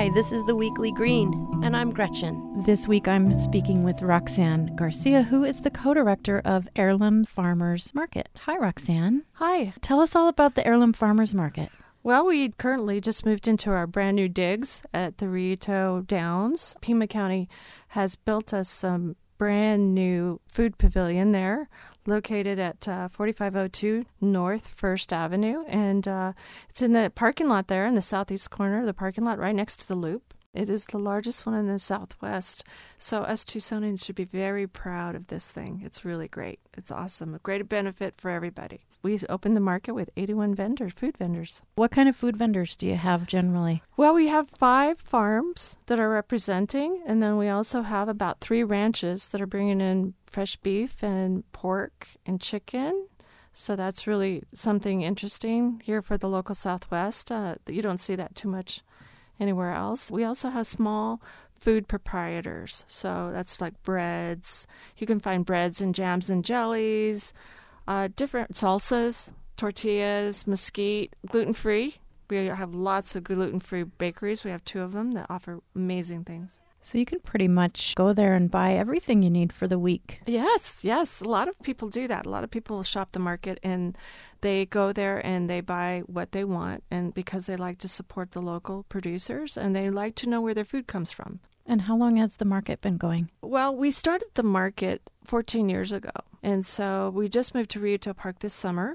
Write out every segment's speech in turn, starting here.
Hi, this is the Weekly Green, and I'm Gretchen. This week I'm speaking with Roxanne Garcia, who is the co-director of Heirloom Farmers Market. Hi, Roxanne. Hi. Tell us all about the Heirloom Farmers Market. Well, we currently just moved into our brand new digs at the Rito Downs. Pima County has built us some brand new food pavilion there, located at 4502 North 1st Avenue. And it's in the parking lot there in the southeast corner of the parking lot right next to the Loop. It is the largest one in the Southwest. So us Tucsonians should be very proud of this thing. It's really great. It's awesome. A great benefit for everybody. We opened the market with 81 food vendors. What kind of food vendors do you have generally? Well, we have 5 farms that are representing, and then we also have about 3 ranches that are bringing in fresh beef and pork and chicken. So that's really something interesting here for the local Southwest. You don't see that too much anywhere else. We also have small food proprietors. So that's like breads. You can find breads and jams and jellies, different salsas, tortillas, mesquite, gluten-free. We have lots of gluten-free bakeries. We have 2 of them that offer amazing things. So you can pretty much go there and buy everything you need for the week. Yes. A lot of people do that. A lot of people shop the market and they go there and they buy what they want, and because they like to support the local producers and they like to know where their food comes from. And how long has the market been going? Well, we started the market 14 years ago, and so we just moved to Rito Park this summer,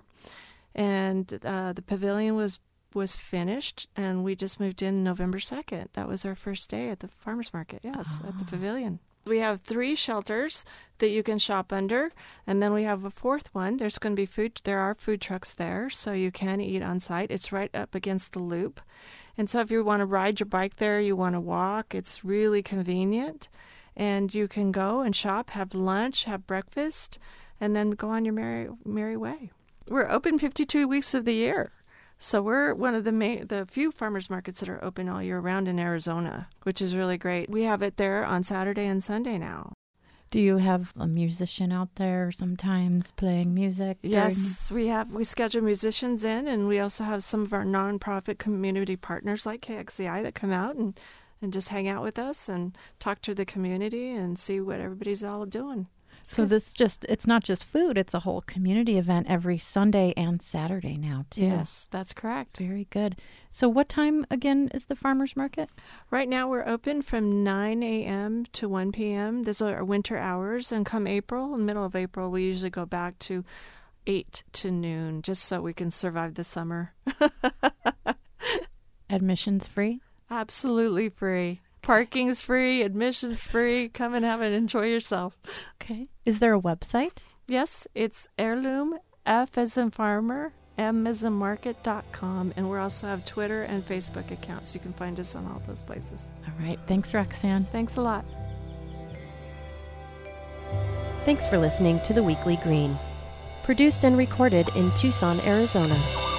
and the pavilion was finished, and we just moved in November 2nd. That was our first day at the farmers market, yes, at the pavilion. We have 3 shelters that you can shop under, and then we have a 4th one. There's going to be food. There are food trucks there, so you can eat on site. It's right up against the Loop. And so if you want to ride your bike there, you want to walk, it's really convenient. And you can go and shop, have lunch, have breakfast, and then go on your merry way. We're open 52 weeks of the year. So we're one of the few farmers markets that are open all year round in Arizona, which is really great. We have it there on Saturday and Sunday now. Do you have a musician out there sometimes playing music? Yes, we schedule musicians in, and we also have some of our nonprofit community partners like KXCI that come out and just hang out with us and talk to the community and see what everybody's all doing. So it's not just food, it's a whole community event every Sunday and Saturday now, too. Yes, that's correct. Very good. So what time, again, is the farmers market? Right now we're open from 9 a.m. to 1 p.m. Those are our winter hours, and come April, in the middle of April, we usually go back to 8 to noon, just so we can survive the summer. Admission's free? Absolutely free. Parking's free, admission's free. Come and have it. Enjoy yourself. Okay. Is there a website? Yes, it's Heirloom, F as in farmer, M as in market.com. And we also have Twitter and Facebook accounts. You can find us on all those places. All right. Thanks, Roxanne. Thanks a lot. Thanks for listening to the Weekly Green. Produced and recorded in Tucson, Arizona.